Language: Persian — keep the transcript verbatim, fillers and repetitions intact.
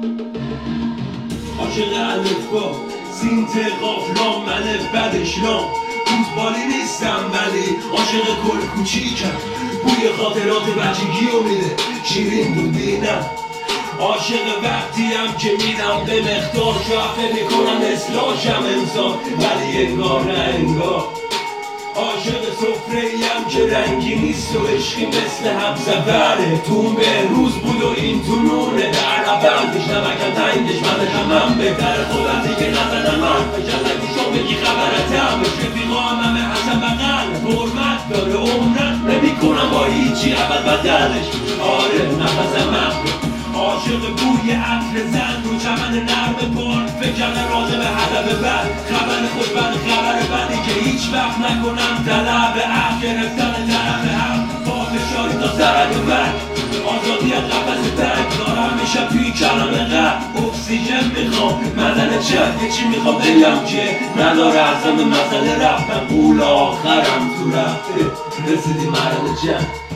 عاشق الفبا سین تقاف لام الف بدش لام فوتبالی نیستم ولی عاشق کل کوچیکم بوی خاطرات بچگی رو میده شیرین بودینم عاشق وقتیم که میدم به مقدار شفه میکنم اصلاحشم انسان ولی انگار نه انگار عاشق سفره‌ایم که رنگی نیست و عشقی مثل همسفره تون به روز بود و این تو نونه در لبندش نمکم تنگش من همم بهتر خودم دیگه نزدم من بشن گوشم بگی خبرتم بشه رفیقا همه حسن بغل حرمت داره عمرت نمیکنم با هیچی اول بدلش آره نفسم مخبه عاشق بوی عطر زن رو چمن نرم پارک فکر راجع به هدف بد خبر خوشبد خبر بدی که هیچ وقت نکنم طلب عقل گرفتن طرف هم با فشاری تا سرد و بد آزادی از قفس تنگ دارم میشه توی کلام قبل اکسیژن میخوام مدن چه یه چی میخوام بگم که نداره اصلا به مسئله رفتم قول آخرم تو رفته رسیدی مرد جنگ